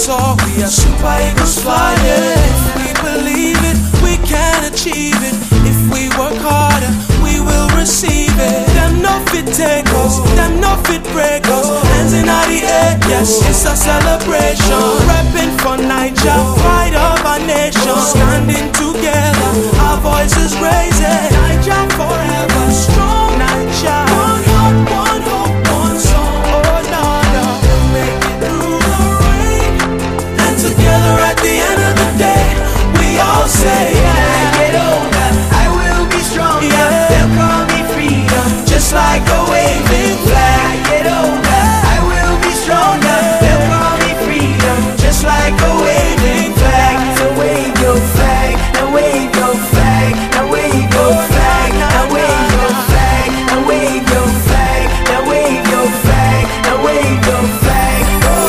soar, we are super eagles flying. If we believe it, we can achieve it. If we work harder, we will receive it. Them no fit take us, them no fit break us. Hands in the air, yes, it's a celebration. Rapping for Niger, pride of our nation. Standing together, our voices raising. Niger forever, strong Niger. One heart, one hope, one song. Oh Lord, we'll make it through the rain. And together at the end of the day, we all say, when I get older, I will be stronger. Yeah. They'll call me freedom, just like a waving flag. When I get older, I will be stronger. They'll call me freedom, just like a waving flag. So wave your flag, now wave your flag, now wave your flag, now wave your flag, now wave your flag, now wave your flag, now wave your flag.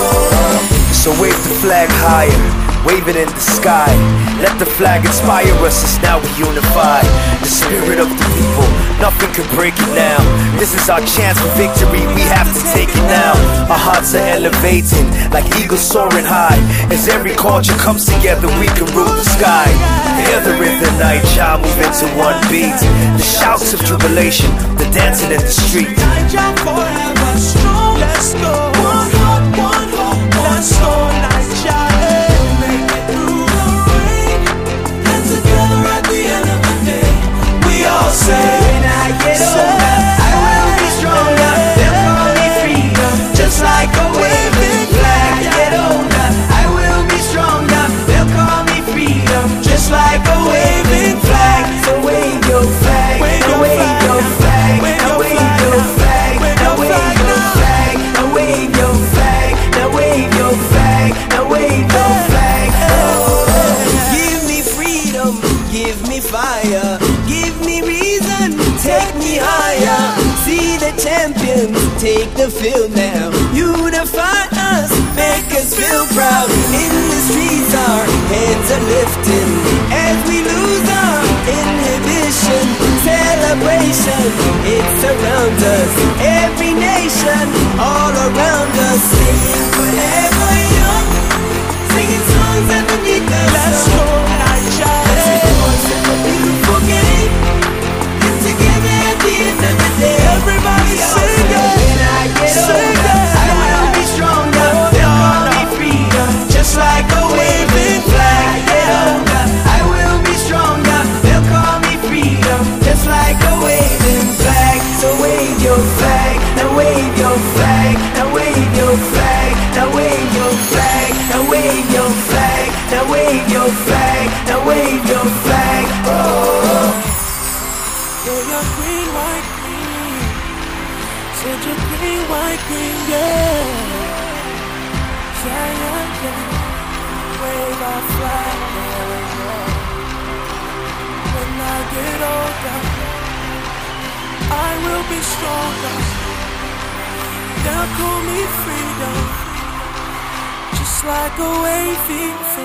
Oh. So wave the flag higher, wave it in the sky. Let the flag inspire us as now we unify. The spirit of the people, nothing can break it now. This is our chance for victory, we have to take it now. Our hearts are elevating, like eagles soaring high. As every culture comes together, we can rule the sky. Hear the rhythm, Niger, move into one beat. The shouts of jubilation, the dancing in the street. Niger forever strong, let's go. One heart, one hope, one soul, Niger. Make it through the rain. And together at the end of the day, we all say, when I get older, I will be stronger. They'll call me freedom, just like a waving flag. When I get older, I will be stronger. They'll call me freedom, just like a waving flag. So wave your flag, now wave your flag, now wave your flag, now wave your flag, now wave your flag, now wave your flag, now wave your flag. Oh, give me freedom, give me fire, give me reason, take me higher. See the champions take the field now. Unify us, make us feel proud. In the streets our heads are lifting as we lose our inhibition. Celebration, it surrounds us. Every nation, all around us. Singing forever young, singing songs underneath the sun. let's go, Niger. It's a beautiful game, and together at the end of the day, Everybody sing it. when I get older, I will be stronger. They'll call me freedom, just like a waving flag. When I get older, I will be stronger. They'll call me freedom, just like a waving flag. So wave your flag, now wave your flag, now wave your flag, now wave your flag, now wave your flag, now wave your flag, now wave your flag. Oh. Say your green, white, green. Say your green, white, green, yeah. Yeah, yeah, yeah. Wave our flag, yeah, yeah. When I get older, I will be stronger. They'll call me freedom, just like a waving